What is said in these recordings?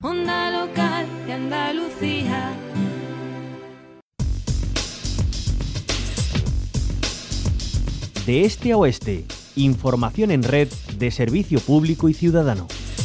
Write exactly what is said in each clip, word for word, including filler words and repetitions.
Onda local de Andalucía. De este a oeste, información en red de servicio público y ciudadano.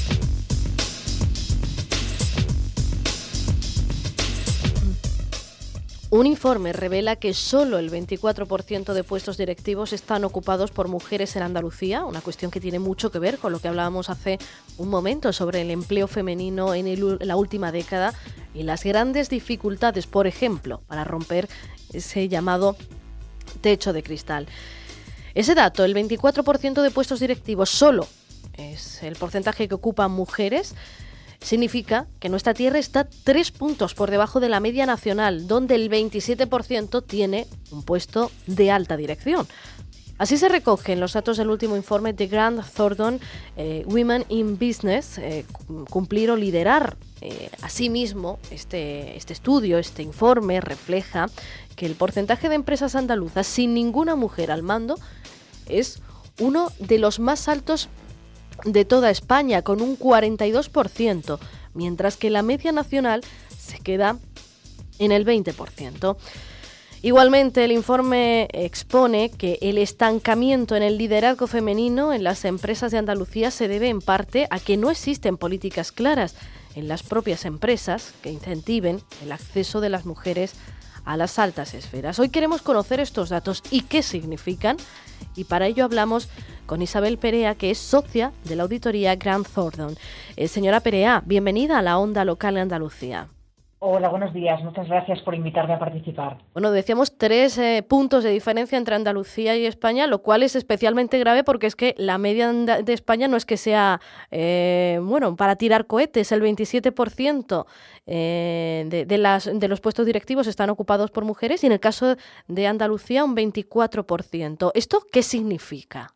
Un informe revela que solo el veinticuatro por ciento de puestos directivos están ocupados por mujeres en Andalucía, una cuestión que tiene mucho que ver con lo que hablábamos hace un momento sobre el empleo femenino en, el, en la última década y las grandes dificultades, por ejemplo, para romper ese llamado techo de cristal. Ese dato, el veinticuatro por ciento de puestos directivos solo es el porcentaje que ocupan mujeres, significa que nuestra tierra está tres puntos por debajo de la media nacional, donde el veintisiete por ciento tiene un puesto de alta dirección. Así se recogen los datos del último informe de Grant Thornton, eh, Women in Business. Eh, cumplir o liderar eh, asimismo este, este estudio, este informe refleja que el porcentaje de empresas andaluzas sin ninguna mujer al mando es uno de los más altos de toda España, con un cuarenta y dos por ciento, mientras que la media nacional se queda en el veinte por ciento. Igualmente, el informe expone que el estancamiento en el liderazgo femenino en las empresas de Andalucía se debe en parte a que no existen políticas claras en las propias empresas que incentiven el acceso de las mujeres a las altas esferas. Hoy queremos conocer estos datos y qué significan, y para ello hablamos con Isabel Perea, que es socia de la auditoría Grant Thornton. Eh, señora Perea, bienvenida a la Onda Local de Andalucía. Hola, buenos días. Muchas gracias por invitarme a participar. Bueno, decíamos tres eh, puntos de diferencia entre Andalucía y España, lo cual es especialmente grave porque es que la media de España no es que sea, eh, bueno, para tirar cohetes. El veintisiete por ciento eh, de, de, las, de los puestos directivos están ocupados por mujeres y en el caso de Andalucía un veinticuatro por ciento. ¿Esto qué significa?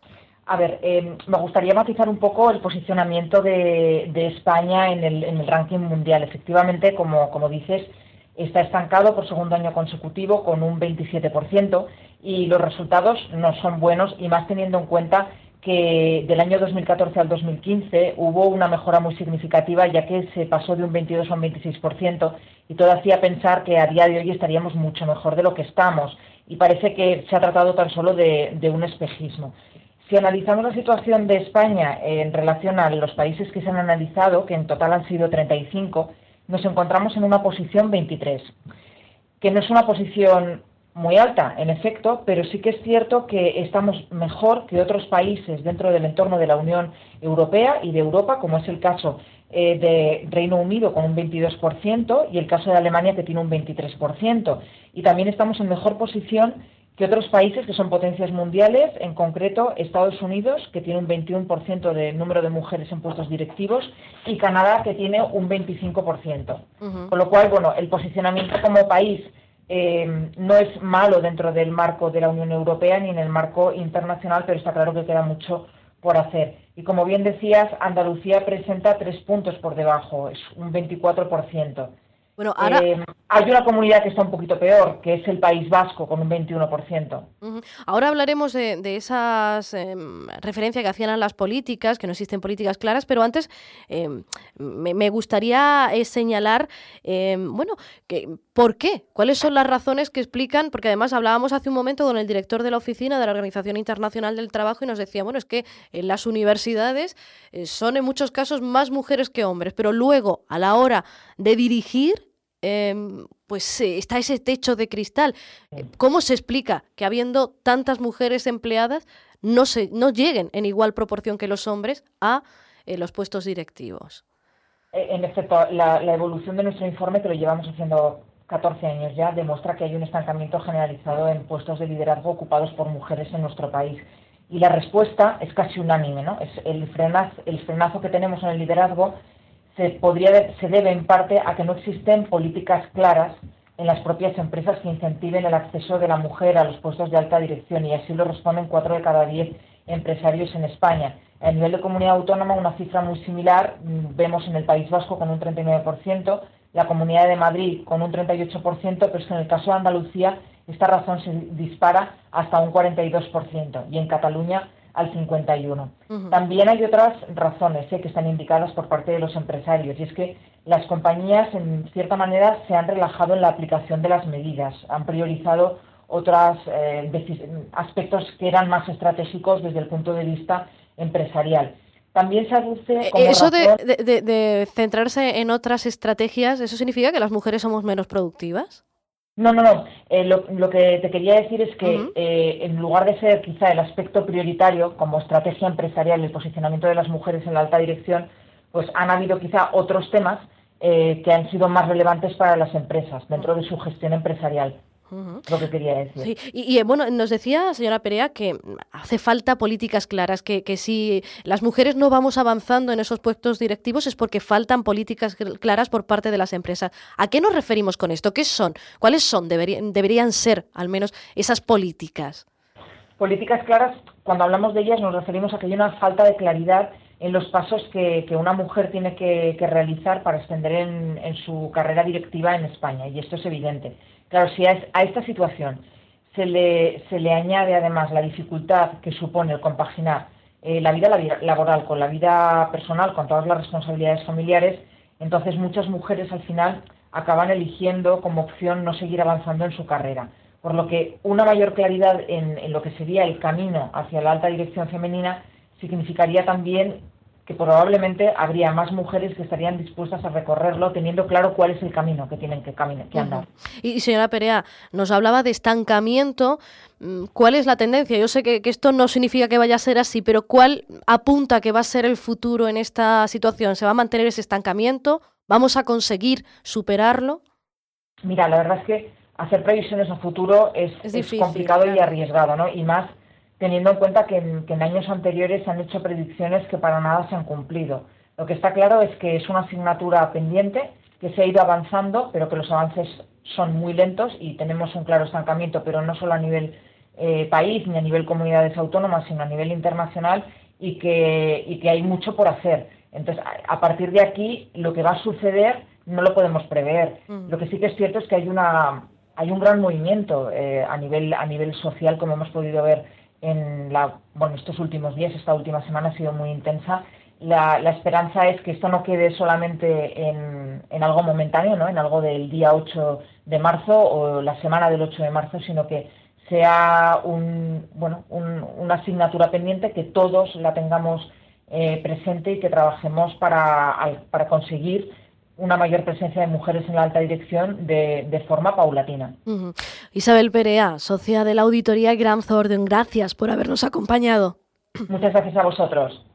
A ver, eh, me gustaría matizar un poco el posicionamiento de, de España en el, en el ranking mundial. Efectivamente, como, como dices, está estancado por segundo año consecutivo con un veintisiete por ciento y los resultados no son buenos, y más teniendo en cuenta que del año dos mil catorce al dos mil quince hubo una mejora muy significativa, ya que se pasó de un veintidós a un veintiséis por ciento, y todo hacía pensar que a día de hoy estaríamos mucho mejor de lo que estamos, y parece que se ha tratado tan solo de, de un espejismo. Si analizamos la situación de España en relación a los países que se han analizado, que en total han sido treinta y cinco, nos encontramos en una posición veintitrés, que no es una posición muy alta, en efecto, pero sí que es cierto que estamos mejor que otros países dentro del entorno de la Unión Europea y de Europa, como es el caso eh, de Reino Unido con un veintidós por ciento y el caso de Alemania, que tiene un veintitrés por ciento. Y también estamos en mejor posición que otros países que son potencias mundiales, en concreto Estados Unidos, que tiene un veintiuno por ciento de número de mujeres en puestos directivos, y Canadá, que tiene un veinticinco por ciento. Uh-huh. Con lo cual, bueno, el posicionamiento como país eh, no es malo dentro del marco de la Unión Europea ni en el marco internacional, pero está claro que queda mucho por hacer. Y como bien decías, Andalucía presenta tres puntos por debajo, es un veinticuatro por ciento. Bueno, ahora... eh, hay una comunidad que está un poquito peor, que es el País Vasco, con un veintiuno por ciento. Uh-huh. Ahora hablaremos de, de esas eh, referencias que hacían a las políticas, que no existen políticas claras, pero antes eh, me, me gustaría eh, señalar, eh, bueno, que, ¿por qué? ¿Cuáles son las razones que explican? Porque además hablábamos hace un momento con el director de la oficina de la Organización Internacional del Trabajo y nos decía, bueno, es que en las universidades eh, son en muchos casos más mujeres que hombres, pero luego a la hora de dirigir, Eh, pues eh, está ese techo de cristal. ¿Cómo se explica que habiendo tantas mujeres empleadas no se no lleguen en igual proporción que los hombres a eh, los puestos directivos? En efecto, la, la evolución de nuestro informe, que lo llevamos haciendo catorce años ya, demuestra que hay un estancamiento generalizado en puestos de liderazgo ocupados por mujeres en nuestro país. Y la respuesta es casi unánime, ¿no? Es el frenazo, el frenazo que tenemos en el liderazgo se podría se debe en parte a que no existen políticas claras en las propias empresas que incentiven el acceso de la mujer a los puestos de alta dirección, y así lo responden cuatro de cada diez empresarios en España. A nivel de comunidad autónoma, una cifra muy similar vemos en el País Vasco con un treinta y nueve por ciento, la Comunidad de Madrid con un treinta y ocho por ciento, pero es que en el caso de Andalucía esta razón se dispara hasta un cuarenta y dos por ciento, y en Cataluña al cincuenta y uno. Uh-huh. También hay otras razones ¿eh? que están indicadas por parte de los empresarios, y es que las compañías, en cierta manera, se han relajado en la aplicación de las medidas, han priorizado otros eh, aspectos que eran más estratégicos desde el punto de vista empresarial. También se aduce como Eso razón... de, de, de centrarse en otras estrategias, ¿eso significa que las mujeres somos menos productivas? No, no, no. Eh, lo, lo que te quería decir es que Uh-huh. eh, en lugar de ser quizá el aspecto prioritario como estrategia empresarial, el posicionamiento de las mujeres en la alta dirección, pues han habido quizá otros temas eh, que han sido más relevantes para las empresas dentro de su gestión empresarial. Uh-huh. Lo que quería decir. Sí. Y, y bueno, nos decía, señora Perea, que hace falta políticas claras, que, que si las mujeres no vamos avanzando en esos puestos directivos es porque faltan políticas claras por parte de las empresas. ¿A qué nos referimos con esto? ¿Qué son? ¿Cuáles son? Deberían, deberían ser, al menos, esas políticas. Políticas claras, cuando hablamos de ellas nos referimos a que hay una falta de claridad en los pasos que, que una mujer tiene que, que realizar para ascender en, en su carrera directiva en España, y esto es evidente. Claro, si a, a esta situación se le, se le añade además la dificultad que supone el compaginar eh, la vida laboral con la vida personal, con todas las responsabilidades familiares, entonces muchas mujeres al final acaban eligiendo como opción no seguir avanzando en su carrera. Por lo que una mayor claridad en, en lo que sería el camino hacia la alta dirección femenina significaría también que probablemente habría más mujeres que estarían dispuestas a recorrerlo teniendo claro cuál es el camino que tienen que, caminar, que andar. Uh-huh. Y señora Perea, nos hablaba de estancamiento. ¿Cuál es la tendencia? Yo sé que, que esto no significa que vaya a ser así, pero ¿cuál apunta que va a ser el futuro en esta situación? ¿Se va a mantener ese estancamiento? ¿Vamos a conseguir superarlo? Mira, la verdad es que hacer previsiones a futuro es, es, es difícil, complicado claro. y arriesgado, ¿no? Y más teniendo en cuenta que en, que en años anteriores se han hecho predicciones que para nada se han cumplido. Lo que está claro es que es una asignatura pendiente, que se ha ido avanzando, pero que los avances son muy lentos y tenemos un claro estancamiento, pero no solo a nivel eh, país ni a nivel comunidades autónomas, sino a nivel internacional, y que, y que hay mucho por hacer. Entonces, a, a partir de aquí, lo que va a suceder no lo podemos prever. Mm. Lo que sí que es cierto es que hay una hay un gran movimiento eh, a nivel a nivel social, como hemos podido ver en la, bueno, estos últimos días. Esta última semana ha sido muy intensa. La, la esperanza es que esto no quede solamente en, en algo momentáneo, ¿no? En algo del día ocho de marzo o la semana del ocho de marzo, sino que sea un, bueno, un, una asignatura pendiente, que todos la tengamos eh, presente y que trabajemos para, para conseguir una mayor presencia de mujeres en la alta dirección de, de forma paulatina. Uh-huh. Isabel Perea, socia de la auditoría Grant Thornton, gracias por habernos acompañado. Muchas gracias a vosotros.